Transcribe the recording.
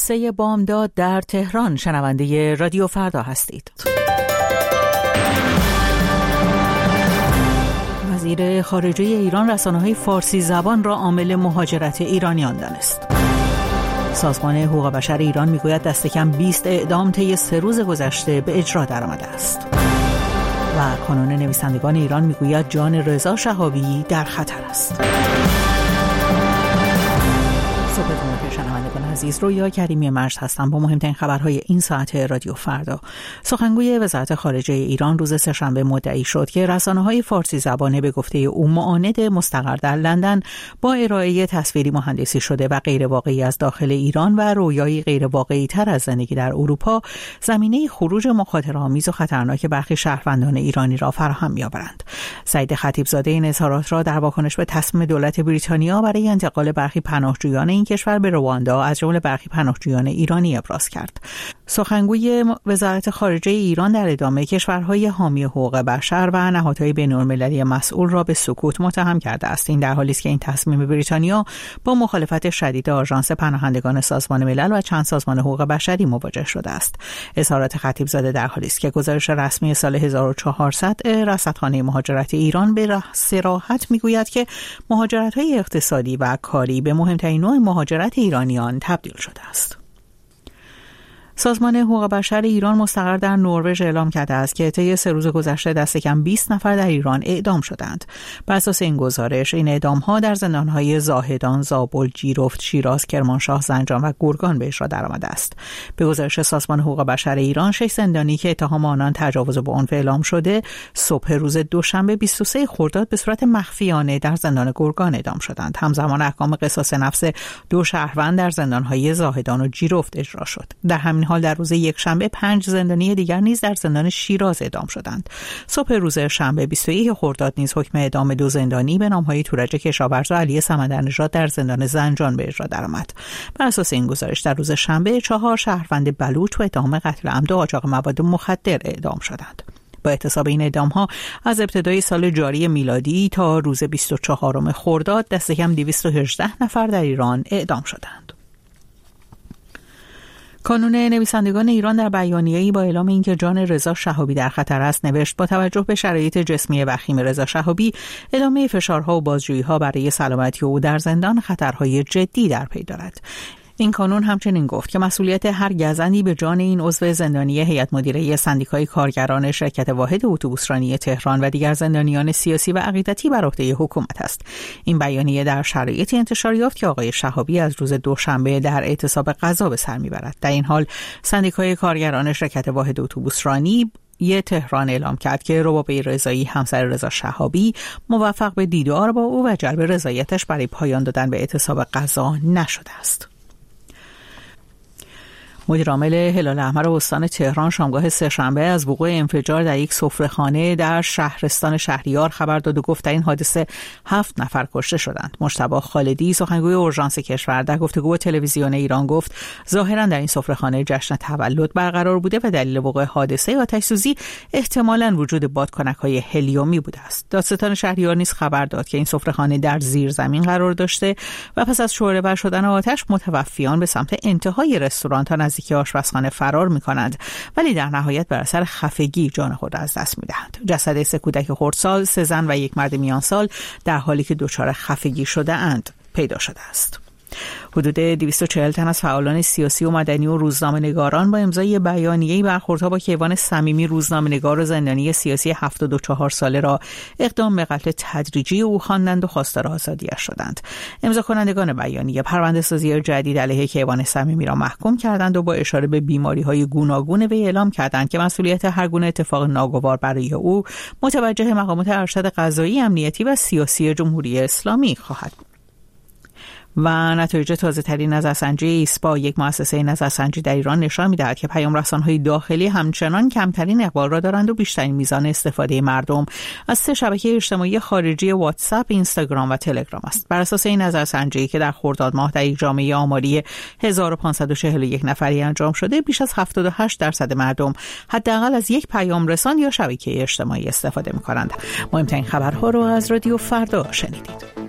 سه بامداد در تهران. شنونده رادیو فردا هستید. وزیر خارجه ایران رسانه‌های فارسی زبان را عامل مهاجرت ایرانیان دانست. سازمان حقوق بشر ایران میگوید دست کم 20 اعدام طی 3 روز گذشته به اجرا درآمده است. و کانون نویسندگان ایران میگوید جان رضا شهابی در خطر است. صبحتون بخیر شنوندگان عزیز، رویا کریمی مجد هستم با مهمترین خبرهای این ساعت رادیو فردا. سخنگوی وزارت خارجه ایران روز سه‌شنبه مدعی شد که رسانه‌های فارسی زبانه به گفته او معاند مستقر در لندن با ارائه تصویری مهندسی شده و غیر واقعی از داخل ایران و رویایی غیر واقعی تر از زندگی در اروپا زمینه خروج مخاطره‌آمیز و خطرناک برخی شهروندان ایرانی را فراهم می‌آورند. سعید خطیبزاده این اظهارات را در واکنش به تصمیم دولت بریتانیا برای انتقال برخی پناهجویان این کشور به رواندا از جمله برخی پناهجویان ایرانی ابراز کرد. سخنگوی وزارت خارجه ایران در ادامه کشورهای حامی حقوق بشر و نهادهای بین‌المللی مسئول را به سکوت متهم کرده است. این در حالی است که این تصمیم بریتانیا با مخالفت شدید آژانس پناهندگان سازمان ملل و چند سازمان حقوق بشری مواجه شده است. اظهارات خطیبزاده در حالی است که گزارش رسمی سال 1400 رصدخانه مهاجرت ایران به صراحت میگوید که مهاجرت‌های اقتصادی و کاری به مهمترین نوع مهاجرت ایرانیان تبدیل شده است. سازمان حقوق بشر ایران مستقر در نروژ اعلام کرده است که طی 3 روز گذشته دست کم 20 نفر در ایران اعدام شدند. بر اساس این گزارش این اعدام‌ها در زندان‌های زاهدان، زابل، جیرفت، شیراز، کرمانشاه، زنجان و گرگان به اجرا درآمده است. به گزارش سازمان حقوق بشر ایران 6 زندانی که اتهام آنان تجاوز به عنف اعلام شده صبح روز دوشنبه 23 خرداد به صورت مخفیانه در زندان گرگان اعدام شدند. همزمان احکام قصاص نفس 2 شهروند در زندان‌های زاهدان و جیرفت اجرا شد. در همین حال در روز یکشنبه 5 زندانی دیگر نیز در زندان شیراز اعدام شدند. صبح روز شنبه 21 خرداد نیز حکم اعدام 2 زندانی به نام‌های تورج کشاورز و علی سمندرنژاد در زندان زنجان به اجرا درآمد. بر اساس این گزارش در روز شنبه 4 شهروند بلوچ به اتهام قتل عمد و قاچاق مواد مخدر اعدام شدند. با احتساب این اعدام‌ها از ابتدای سال جاری میلادی تا روز 24 خرداد دست کم 218 نفر در ایران اعدام شدند. کانون نویسندگان ایران در بیانیه‌ای با اعلام اینکه جان رضا شهابی در خطر است نوشت با توجه به شرایط جسمی وخیم رضا شهابی ادامه فشارها و بازجویی‌ها برای سلامتی او در زندان خطرهای جدی در پی دارد. این کانون همچنین گفت که مسئولیت هر گزندی به جان این عضو زندانی هیئت مدیره سندیکای کارگران شرکت واحد اتوبوسرانی تهران و دیگر زندانیان سیاسی و عقیدتی بر عهده حکومت است. این بیانیه در شرایطی انتشار یافت که آقای شهابی از روز دوشنبه در اعتصاب غذا به سر میبرد. در این حال سندیکای کارگران شرکت واحد اتوبوسرانی تهران اعلام کرد که ربابه رضایی همسر رضا شهابی موفق به دیدار با او و جلب رضایتش برای پایان دادن به اعتصاب غذا نشده است. مدیر عامل هلال احمر استان تهران شامگاه سه‌شنبه از وقوع انفجار در یک سفره‌خانه در شهرستان شهریار خبر داد و گفت در این حادثه 7 نفر کشته شدند. مجتبی خالدی سخنگوی اورژانس کشور در گفتگو تلویزیون ایران گفت ظاهراً در این سفره‌خانه جشن تولد برقرار بوده و دلیل وقوع حادثه آتش‌سوزی احتمالاً وجود بادکنک‌های هلیومی بوده است. دادستان شهریار نیز خبر داد که این سفره‌خانه در زیر زمین قرار داشته و پس از شعله‌ور شدن آتش متوفیان به سمت انتهای رستوران تا نزدیک آشپزخانه فرار می‌کنند ولی در نهایت بر اثر خفگی جان خود را از دست می‌دهند. جسد 3 کودک خردسال، 3 زن و 1 مرد میان سال در حالی که دچار خفگی شده اند پیدا شده است. حدود 240 تن از فعالان سیاسی و مدنی و روزنامه‌نگاران با امضای بیانیه‌ای برخوردها با کیوان صمیمی روزنامه‌نگار و زندانی سیاسی 74 ساله را اقدام به قتل تدریجی او خواندند و خواستار آزادی‌اش شدند. امضا کنندگان بیانیه پرونده‌سازی جدید علیه کیوان صمیمی را محکوم کردند و با اشاره به بیماری‌های گوناگون وی اعلام کردند که مسئولیت هر گونه اتفاق ناگوار برای او متوجه مقامات ارشد قضایی، امنیتی و سیاسی جمهوری اسلامی خواهد بود. و نتایج تازه‌ترین نظرسنجی ایسپا، یک مؤسسه نظرسنجی در ایران، نشان می‌دهد که پیام‌رسان‌های داخلی همچنان کمترین اقبال را دارند و بیشترین میزان استفاده مردم از 3 شبکه اجتماعی خارجی واتساپ، اینستاگرام و تلگرام است. بر اساس این نظرسنجی که در خرداد ماه در یک جامعه آماری 1541 نفری انجام شده، بیش از 78% مردم حداقل از یک پیام رسان یا شبکه اجتماعی استفاده می‌کنند. مهمترین خبرها رو از رادیو فردا شنیدید.